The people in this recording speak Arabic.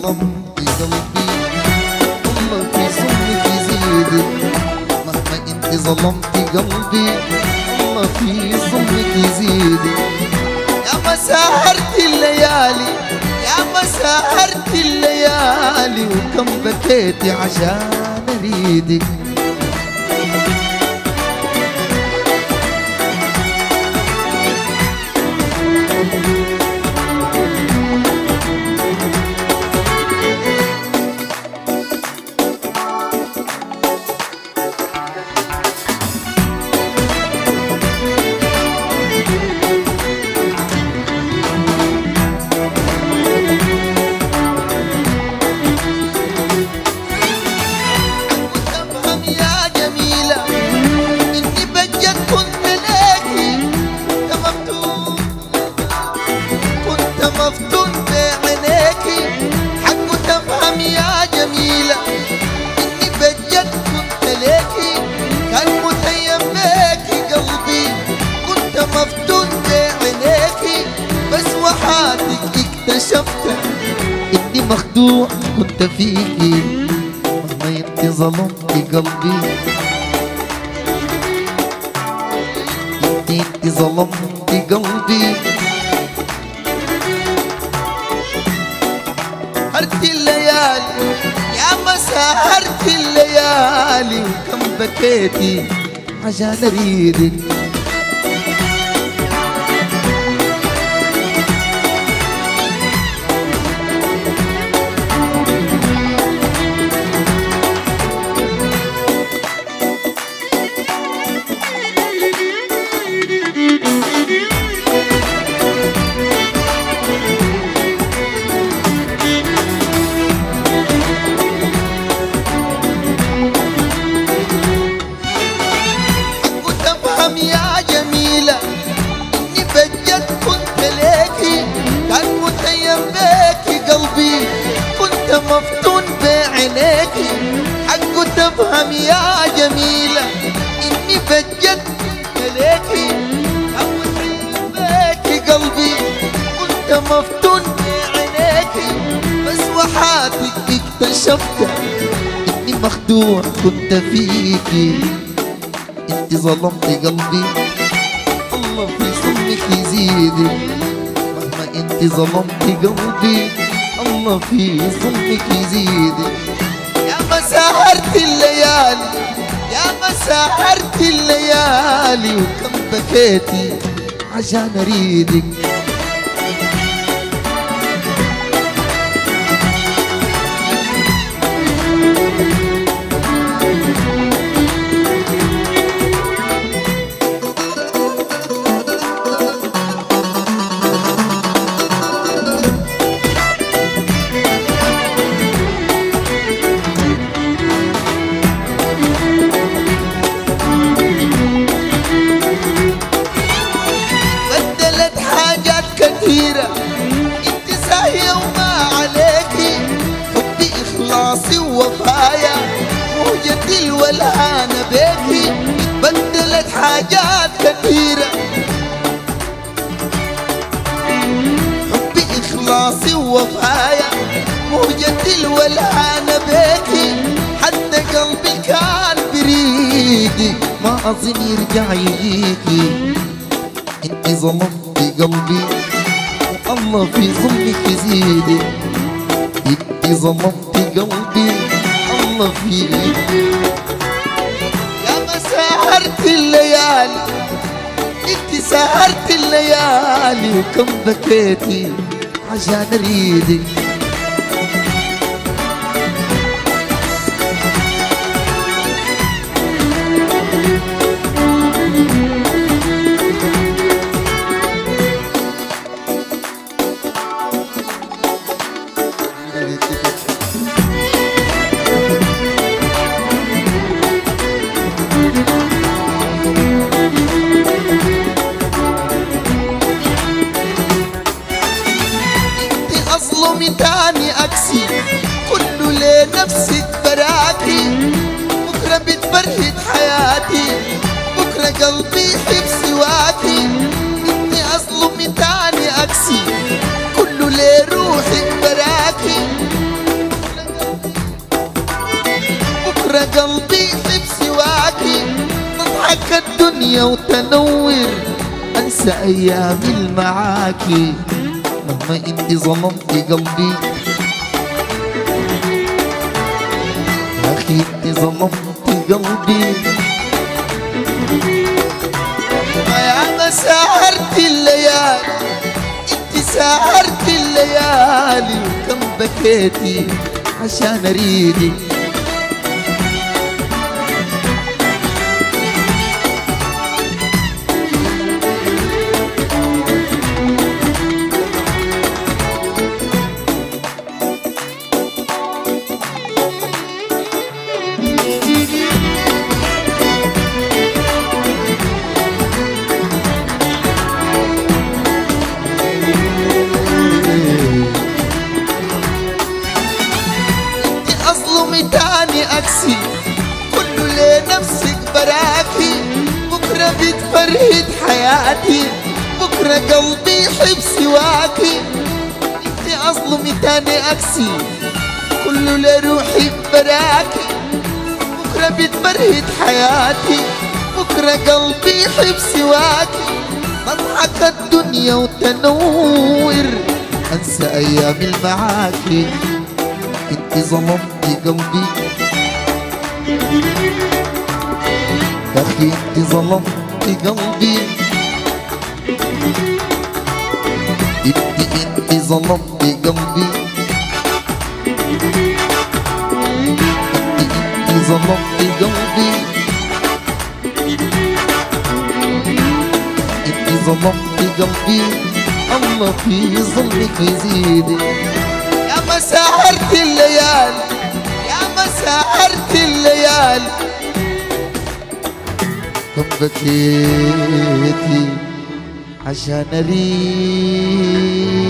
ظلمت قلبي والله في ظلمك يزيدك، مهما انت ظلمت قلبي والله في ظلمك يزيدك. يا ما سهرت الليالي يا ما سهرت الليالي وكم بكيتي عشان اريدك. مفتون بعينيكي حق تفهم يا جميلة إني بجد كنت ليكي، كان متيم بيكي قلبي. كنت مفتون بعينيكي بس وحاتك اكتشفت إني مخدوع كنت فيكي، مهما انت ظلمتي قلبي انت ظلمتي قلبي. سهرت الليالي يا ما سهرت الليالي وكم بكيتي عشان اريدك. يا جميلة إني بجد كنت ليكي، كان متيم بيكي قلبي. كنت مفتون بعينيكي حق تفهم يا جميلة إني بجد كنت ليكي، كان متيم بيكي قلبي. كنت مفتون بعينيكي بس وحاتك اكتشفت إني مخدوع كنت فيكي، انت ظلمتي قلبي الله في ظلمك يزيدك. مهما انت ظلمتي قلبي الله في ظلمك يزيدك. يا ما سهرت الليالي يا ما سهرت الليالي وكم بكيتي عشان اريدك. انت ساهية وما عليكي، حبي اخلاصي ووفايا مهجتي الولهانة بيكي. اتبدلت حاجات كثيرة حبي اخلاصي ووفايا مهجتي الولهانة بيكي. حتى قلبي كان بريدك ما اظن يرجع يجيكي. انت ظلمتي قلبي الله في ظلمك يزيدك. انت ظلمتي قلبي الله فيك. يا ما سهرت الليالي انت سهرت الليالي وكم بكيتي عشان اريدك. اظلمي تاني اكسي كله لنفسك براكي. بكره بتبرهد حياتي بكره قلبي يحب سواكي. اني اظلمي تاني اكسي كله لروحك براكي. بكرة قلبي يحب سواكي، تضحك الدنيا وتنور، انسى ايامي المعاكي. مهما انت ظلمتي قلبي يا اخي، انت ظلمتي قلبي. يا ما سهرت الليالي، انت سهرت الليالي، وكم بكيتي عشان اريدك. تاني أكسي كله لنفسك براكي، بكرة بتفرهد حياتي، بكرة قلبي يحب سواكي. انت أظلمي تاني أكسي كله لروحك براكي، بكرة بتفرهد حياتي، بكرة قلبي يحب سواكي. تضحك الدنيا وتنور، انسى ايامي المعاكي. انت ظلمتي قلبي يا اخي، انت ظلمتي قلبي. انت ظلمتي قلبي، انت ظلمتي قلبي، انت ظلمتي قلبي. الله في ظلمك يزيدك. يا ما سهرت الليالي، يا ما سهرت الليالي، كم بكيتي عشان اريد